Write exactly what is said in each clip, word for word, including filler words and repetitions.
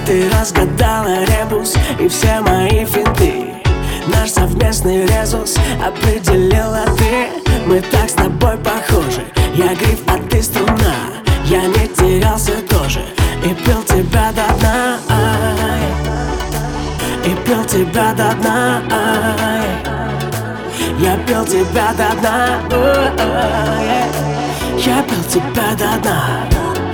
Ты разгадала ребус и все мои финты. Наш совместный резус определила ты. Мы так с тобой похожи. Я гриф, а ты струна. Я не терялся тоже и пил тебя до дна. И пил тебя до дна. Я пил тебя до дна. Я пил тебя до дна.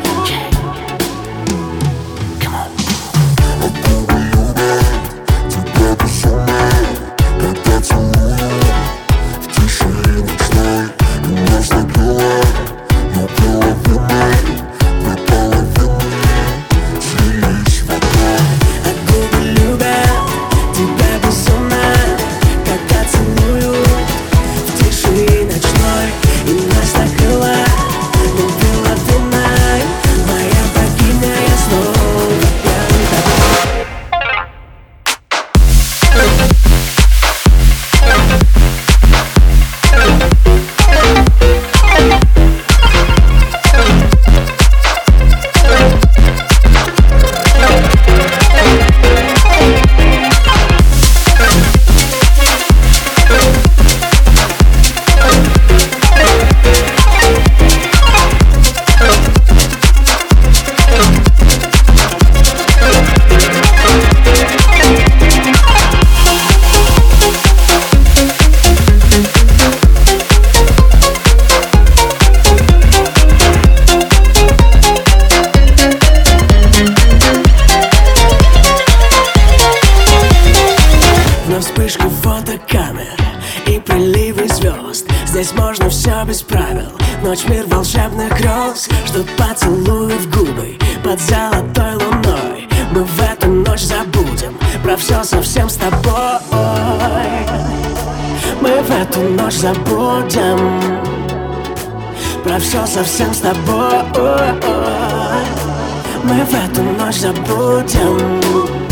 Вспышки фотокамер и приливы звезд. Здесь можно все без правил. Ночь, мир волшебных гроз. Ждут поцелуи в губы под золотой луной. Мы в эту ночь забудем про все совсем с тобой. Мы в эту ночь забудем про все совсем с тобой. Мы в эту ночь забудем.